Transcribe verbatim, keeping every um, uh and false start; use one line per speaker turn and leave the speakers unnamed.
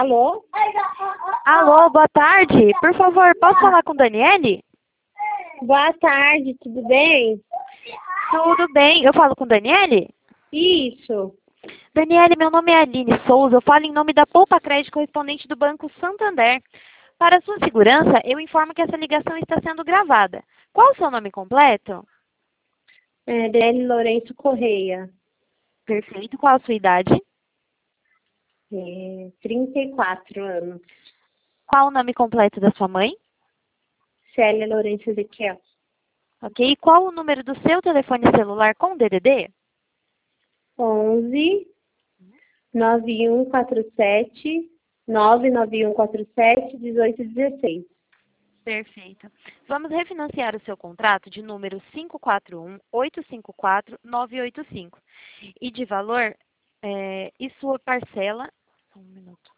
Alô?
Alô, boa tarde. Por favor, posso falar com Daniele?
Boa tarde, tudo bem?
Tudo bem. Eu falo com Daniele?
Isso.
Daniele, meu nome é Aline Souza. Eu falo em nome da Poupa Crédito correspondente do Banco Santander. Para sua segurança, eu informo que essa ligação está sendo gravada. Qual o seu nome completo?
É, Deli Lourenço Correia.
Perfeito. Qual a sua idade?
É, trinta e quatro anos.
Qual o nome completo da sua mãe?
Célia Lourenço Ezequiel.
Ok. E qual o número do seu telefone celular com D D D?
onze, nove um quatro sete, nove nove um quatro sete, dezoito dezesseis.
Perfeito. Vamos refinanciar o seu contrato de número cinco quatro um, oito cinco quatro, nove oito cinco. E de valor, é, e sua parcela... Um minuto.